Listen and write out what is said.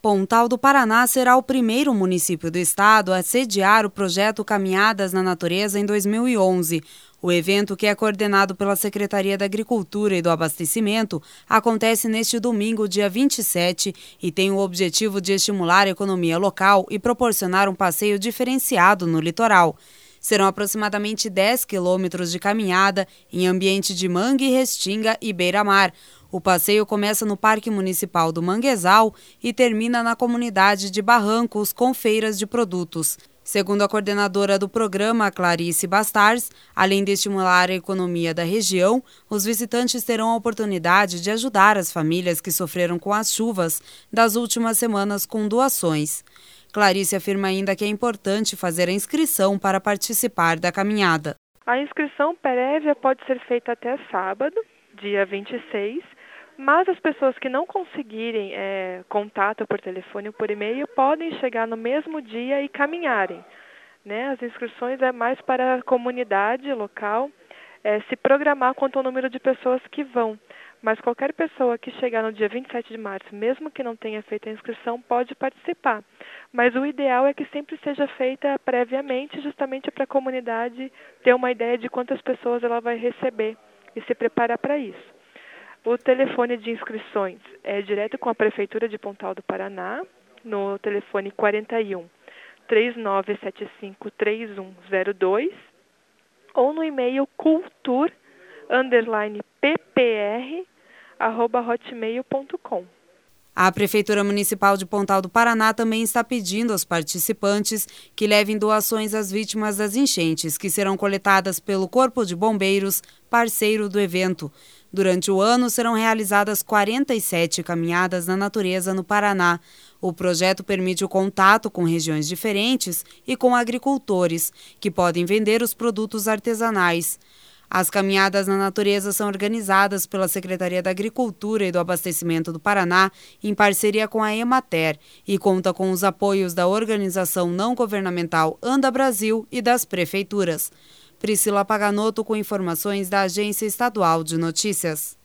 Pontal do Paraná será o primeiro município do estado a sediar o projeto Caminhadas na Natureza em 2011. O evento, que é coordenado pela Secretaria da Agricultura e do Abastecimento, acontece neste domingo, dia 27, e tem o objetivo de estimular a economia local e proporcionar um passeio diferenciado no litoral. Serão aproximadamente 10 quilômetros de caminhada em ambiente de mangue, restinga e beira-mar. O passeio começa no Parque Municipal do Manguezal e termina na comunidade de Barrancos, com feiras de produtos. Segundo a coordenadora do programa, Clarice Bastars, além de estimular a economia da região, os visitantes terão a oportunidade de ajudar as famílias que sofreram com as chuvas das últimas semanas com doações. Clarice afirma ainda que é importante fazer a inscrição para participar da caminhada. A inscrição prévia pode ser feita até sábado, dia 26, mas as pessoas que não conseguirem contato por telefone ou por e-mail podem chegar no mesmo dia e caminharem. As inscrições é mais para a comunidade local se programar quanto ao número de pessoas que vão. Mas qualquer pessoa que chegar no dia 27 de março, mesmo que não tenha feito a inscrição, pode participar. Mas o ideal é que sempre seja feita previamente, justamente para a comunidade ter uma ideia de quantas pessoas ela vai receber e se preparar para isso. O telefone de inscrições é direto com a Prefeitura de Pontal do Paraná, no telefone 41 3975 3102, ou no e-mail cultur_ppr@hotmail.com. A Prefeitura Municipal de Pontal do Paraná também está pedindo aos participantes que levem doações às vítimas das enchentes, que serão coletadas pelo Corpo de Bombeiros, parceiro do evento. Durante o ano, serão realizadas 47 caminhadas na natureza no Paraná. O projeto permite o contato com regiões diferentes e com agricultores, que podem vender os produtos artesanais. As caminhadas na natureza são organizadas pela Secretaria da Agricultura e do Abastecimento do Paraná, em parceria com a Emater, e conta com os apoios da organização não governamental Anda Brasil e das prefeituras. Priscila Paganotto com informações da Agência Estadual de Notícias.